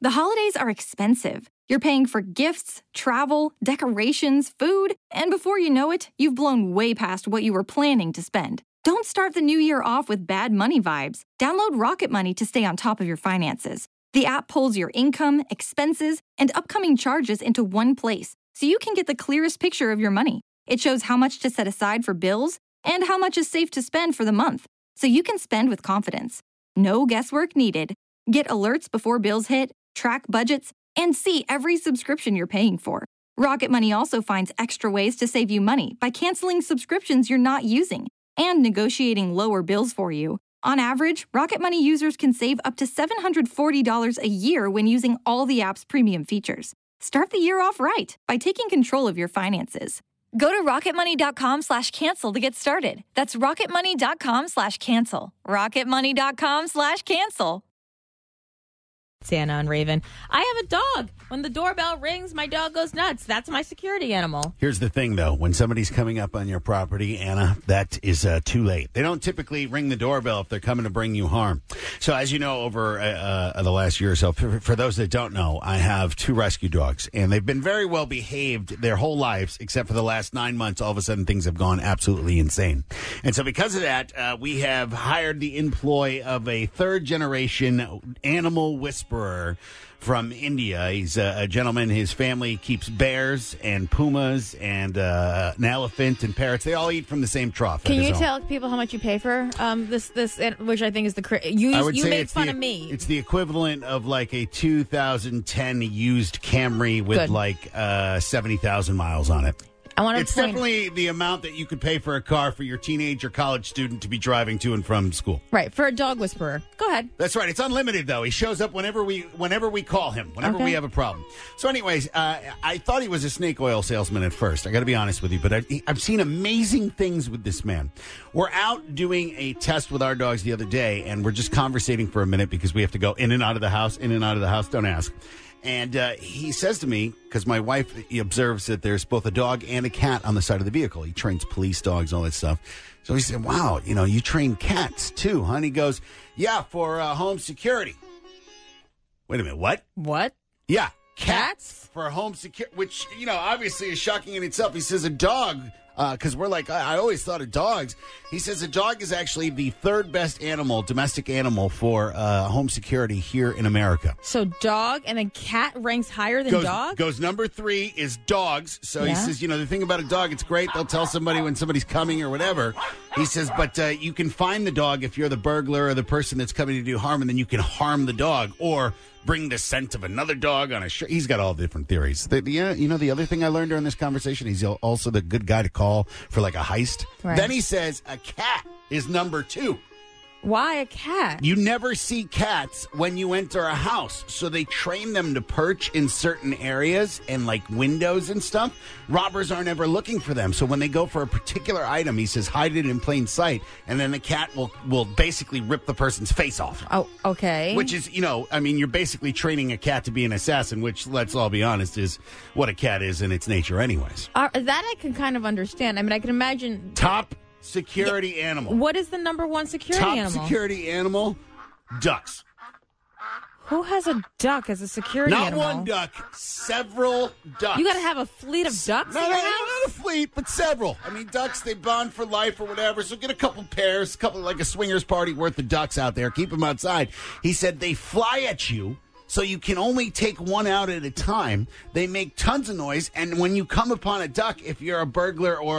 The holidays are expensive. You're paying for gifts, travel, decorations, food, and before you know it, you've blown way past what you were planning to spend. Don't start the new year off with bad money vibes. Download Rocket Money to stay on top of your finances. The app pulls your income, expenses, and upcoming charges into one place, so you can get the clearest picture of your money. It shows how much to set aside for bills and how much is safe to spend for the month, so you can spend with confidence. No guesswork needed. Get alerts before bills hit, track budgets, and see every subscription you're paying for. Rocket Money also finds extra ways to save you money by canceling subscriptions you're not using and negotiating lower bills for you. On average, Rocket Money users can save up to $740 a year when using all the app's premium features. Start the year off right by taking control of your finances. Go to rocketmoney.com/cancel to get started. That's rocketmoney.com/cancel. rocketmoney.com/cancel. Santa and Raven. I have a dog. When the doorbell rings, my dog goes nuts. That's my security animal. Here's the thing, though. When somebody's coming up on your property, Anna, that is too late. They don't typically ring the doorbell if they're coming to bring you harm. So as you know, over the last year or so, for those that don't know, I have 2 rescue dogs, and they've been very well behaved their whole lives, except for the last 9 months. All of a sudden, things have gone absolutely insane. And so because of that, we have hired the employ of a third-generation animal whisperer from India. He's a gentleman. His family keeps bears and pumas and an elephant and parrots. They all eat from the same trough. Can you tell people how much you pay for this, which I think is you made fun of me. It's the equivalent of like a 2010 used Camry with 70,000 miles on it. It's definitely the amount that you could pay for a car for your teenage or college student to be driving to and from school. Right, for a dog whisperer. Go ahead. That's right. It's unlimited, though. He shows up whenever we call him, whenever we have a problem. So anyways, I thought he was a snake oil salesman at first. I got to be honest with you, but I've seen amazing things with this man. We're out doing a test with our dogs the other day, and we're just conversating for a minute because we have to go in and out of the house, Don't ask. And he says to me, because my wife observes that there's both a dog and a cat on the side of the vehicle. He trains police dogs, all that stuff. So he said, wow, you train cats too, huh? And he goes, yeah, for home security. Wait a minute, what? What? Yeah, cats for home security, which, obviously is shocking in itself. He says a dog, because we're like, I always thought of dogs. He says a dog is actually the 3rd best domestic animal for home security here in America. So dog and then cat ranks higher than dog? Goes number 3 is dogs. So he says, the thing about a dog, it's great. They'll tell somebody when somebody's coming or whatever. He says, but you can find the dog if you're the burglar or the person that's coming to do harm, and then you can harm the dog or bring the scent of another dog on a shirt. He's got all different theories. The other thing I learned during this conversation, he's also the good guy to call for like a heist. Right. Then he says a cat is number 2. Why a cat? You never see cats when you enter a house. So they train them to perch in certain areas and like windows and stuff. Robbers aren't ever looking for them. So when they go for a particular item, he says, hide it in plain sight. And then the cat will basically rip the person's face off. Oh, okay. Which is, you're basically training a cat to be an assassin, which, let's all be honest, is what a cat is in its nature anyways. That I can kind of understand. I can imagine. Top security animal. What is the number 1 security animal? Top security animal, ducks. Who has a duck as a security animal? Not one duck, several ducks. You got to have a fleet of ducks in your house? Not a fleet, but several. Ducks, they bond for life or whatever, so get a couple pairs, like a swingers party worth of ducks out there. Keep them outside. He said they fly at you, so you can only take one out at a time. They make tons of noise, and when you come upon a duck, if you're a burglar or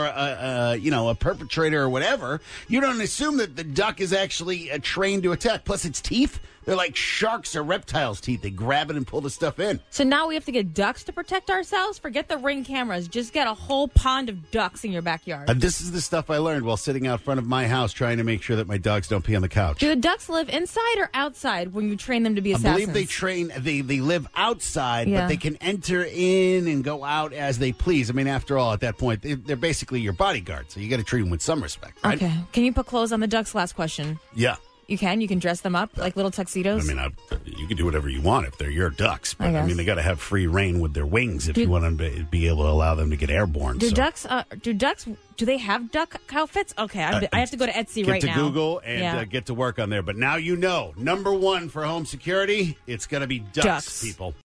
a perpetrator or whatever, you don't assume that the duck is actually trained to attack. Plus, its teeth, they're like sharks or reptiles' teeth. They grab it and pull the stuff in. So now we have to get ducks to protect ourselves? Forget the Ring cameras. Just get a whole pond of ducks in your backyard. This is the stuff I learned while sitting out front of my house trying to make sure that my dogs don't pee on the couch. Do the ducks live inside or outside when you train them to be assassins? I believe they live outside, but they can enter in and go out as they please. After all, at that point, they're basically your bodyguard, so you got to treat them with some respect, right? Okay. Can you put clothes on the ducks? Last question. Yeah. You can dress them up like little tuxedos. I mean, you can do whatever you want if they're your ducks. But, I guess. they got to have free reign with their wings if you want to be able to allow them to get airborne. Do ducks? Do they have duck outfits? Okay, I have to go to Etsy right now. Get to Google and get to work on there. But now you know, number one for home security, it's going to be ducks, people.